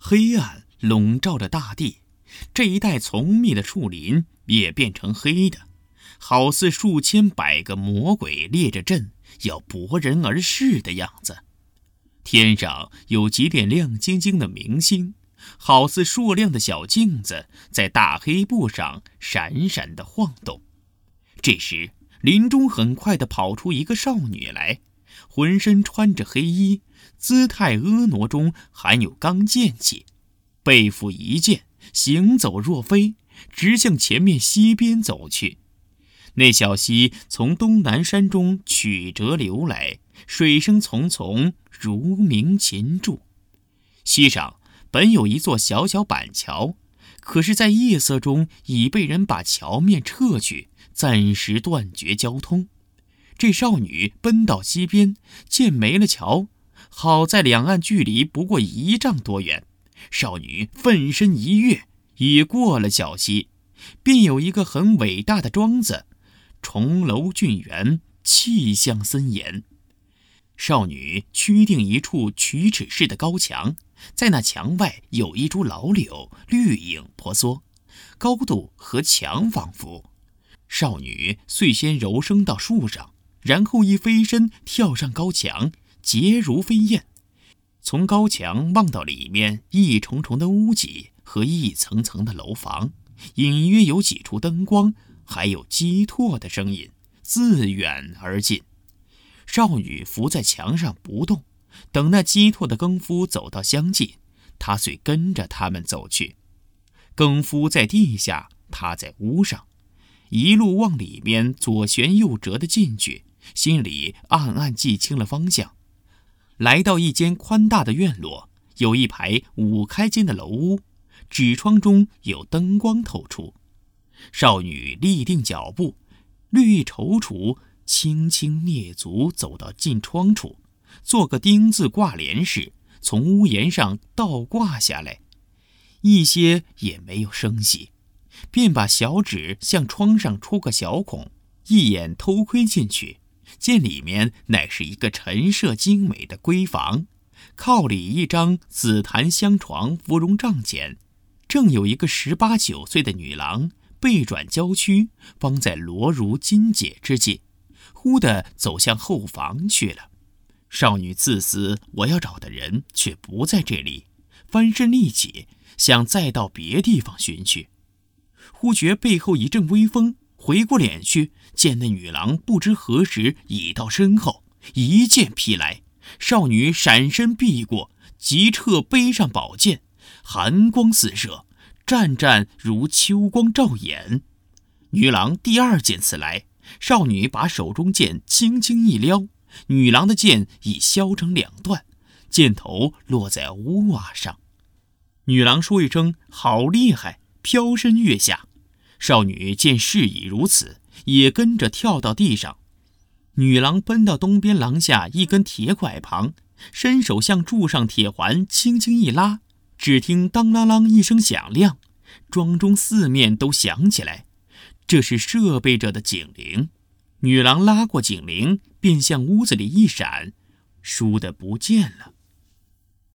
黑暗笼罩着大地，这一带丛密的树林也变成黑的，好似数千百个魔鬼列着阵，要搏人而逝的样子。天上有几点亮晶晶的明星，好似硕亮的小镜子，在大黑布上闪闪地晃动。这时，林中很快地跑出一个少女来，浑身穿着黑衣，姿态婀娜中含有刚健气，背负一剑，行走若飞，直向前面溪边走去。那小溪从东南山中曲折流来，水声淙淙，如鸣琴柱。溪上本有一座小小板桥，可是在夜色中已被人把桥面撤去，暂时断绝交通。这少女奔到溪边，见没了桥，好在两岸距离不过1丈多远，少女奋身一跃，也过了小溪，便有一个很伟大的庄子，重楼峻园，气象森严。少女趋定一处曲尺式的高墙，在那墙外有一株老柳，绿影婆娑，高度和墙仿佛。少女遂先柔升到树上，然后一飞身跳上高墙，捷如飞燕。从高墙望到里面一重重的屋脊和一层层的楼房，隐约有几处灯光，还有鸡唾的声音自远而近。少女伏在墙上不动，等那鸡唾的更夫走到相近，她遂跟着他们走去。更夫在地下，她在屋上，一路往里面左旋右折地进去，心里暗暗记清了方向。来到一间宽大的院落，有一排5开间的楼屋，纸窗中有灯光透出。少女立定脚步，略一踌躇，轻轻蹑足走到近窗处，做个丁字挂帘式，从屋檐上倒挂下来，一些也没有声息，便把小指向窗上戳个小孔，一眼偷窥进去，见里面乃是一个陈设精美的闺房，靠里一张紫檀香床，芙蓉帐前，正有一个18、19岁的女郎，背转娇躯，方在罗襦金解之际，忽地走向后房去了。少女自思我要找的人却不在这里，翻身立起，想再到别地方寻去。忽觉背后一阵微风，回过脸去，见那女郎不知何时已到身后，一剑劈来，少女闪身避过，急撤背上宝剑，寒光四射，湛湛如秋光照眼。女郎第2剑刺来，少女把手中剑轻轻一撩，女郎的剑已削成2段，剑头落在屋瓦上。女郎说一声好厉害，飘身跃下。少女见事已如此，也跟着跳到地上。女郎奔到东边廊下一根铁拐旁，伸手向柱上铁环轻轻一拉，只听当啷啷一声响亮，庄中4面都响起来，这是设备着的警铃。女郎拉过警铃，便向屋子里一闪，倏地不见了。